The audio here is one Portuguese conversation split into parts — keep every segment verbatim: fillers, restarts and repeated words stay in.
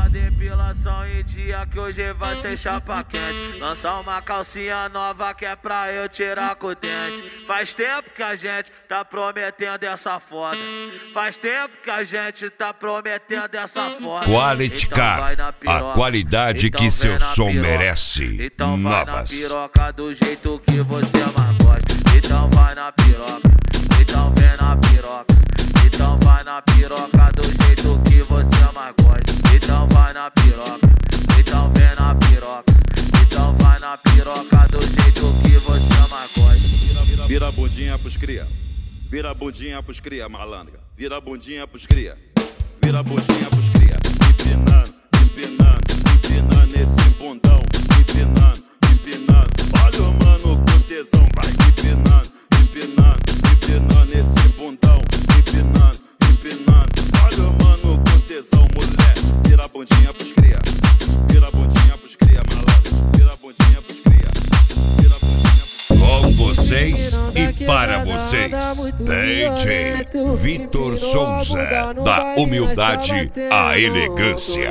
a depilação em dia que hoje vai ser chapa quente. Lançar uma calcinha nova que é pra eu tirar com o dente. Faz tempo que a gente tá prometendo essa foda. Faz tempo que a gente tá prometendo essa foda. Quality Então Car, vai na a piroca. qualidade Então que vem seu na som piroca. merece. Então vai na Novas. piroca do jeito que você mais gosta. Então vai na piroca. Então vem na piroca. Então vai na piroca do jeito que você mais gosta. Então vai na piroca. Então vem na piroca. Então vai na piroca do jeito que você mais gosta. Vira a bundinha pros cria. Vira a bundinha pros cria, malandra. Vira a bundinha pros cria. Vira a bundinha pros cria. Empinando, empinando, empinando esse bundão. Empinando, empinando. Olha o mano com tesão. Vai empinando, empinando, empinando esse bundão. Empinando, empinando. Olha o mano com tesão, mulher. Vira a bundinha pros cria. Vira a bundinha pros cria, malandra. Vira a bundinha pros cria. Vira a bundinha pros cria. Com vocês e para vocês, D J Vitor Souza, da humildade à elegância.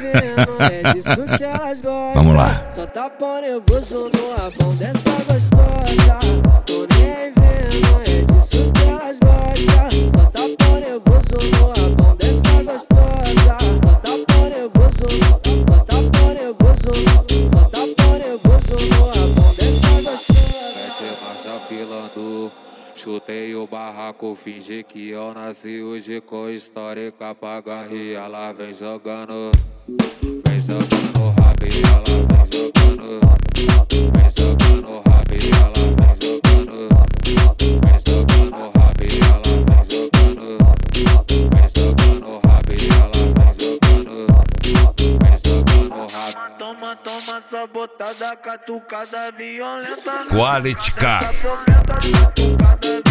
Vamos lá. Só tá pão nervoso no rabão dessa gostosa. Tô nem vendo, é disso que elas gostam. Só tá pão nervoso no rabão dessa gostosa. Só tá pão nervoso, só tá pão nervoso, só tá pão nervoso no rabão dessa gostosa. Mete marcha pilando, chutei o barraco, fingi que eu nasci hoje com histórica pra garrir. Ela vem jogando, vem jogando rabo e ela vem jogando. Vem jogando rabo e ela vem jogando. Vem jogando rabo e ela vem jogando. Vem jogando rabo e ela vem jogando. Vem jogando rabo. Toma, toma sua botada, catucada violenta. Quality Car. Catucada